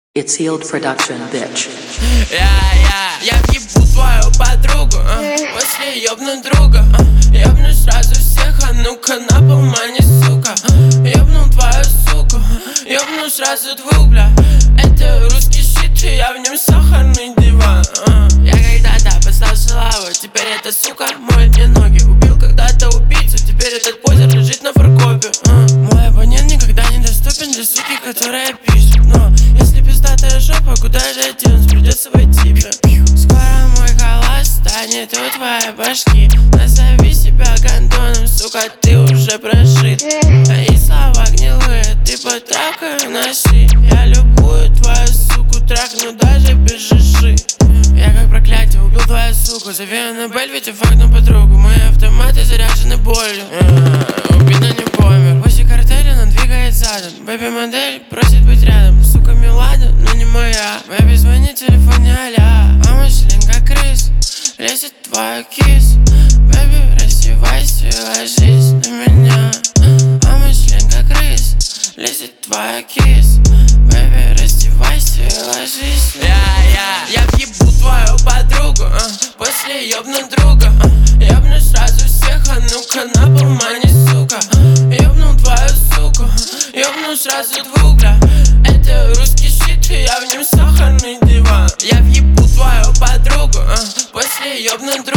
It's Healed Production, bitch. Я въебу твою подругу, после ёбну друга, ёбну сразу всех, а ну-ка на полмане, сука. Ёбну твою суку, ёбну сразу двух, бля. Это русский щит, и я в нем сахарный диван. Я когда-то послал шалаву, теперь эта сука моет мне ноги. Убил когда-то убийцу, теперь этот позер лежит на фаркопе. Мой абонент никогда не доступен для суки, которая пишет. Но если пиздатая жопа, куда же оденусь, придется войти, бля. Скоро мой халат станет у твоей башки. Назови себя гондоном, сука, ты уже прошит. Мои слова гнилые, ты под трахаю носи. Я любую твою суку трахну даже без жиши. Я как проклятие убил твою суку, зови Аннабель, ведь фактом подругу. Мои автоматы заряжены болью, убит, но не помер. После картеля он двигает задом. Бэби-модель просит быть рядом. Сука Милада, но не моя. Бэби, звони, телефон не аля. А мой член как крыс, лезет твой кис. Бэби, раздевайся и ложись на меня. А мой член как крыс, лезет твой кис. Бэби, раздевайся и ложись на меня. Я въебу твою подругу, после ёбну друга. Ёбну сразу всех, а ну-ка на полмане, сука. Ёбну твою суку, ёбну сразу двух, бля. Это русский щит, и я в нем сахарный диван. Я въебу твою подругу, после ёбну друга.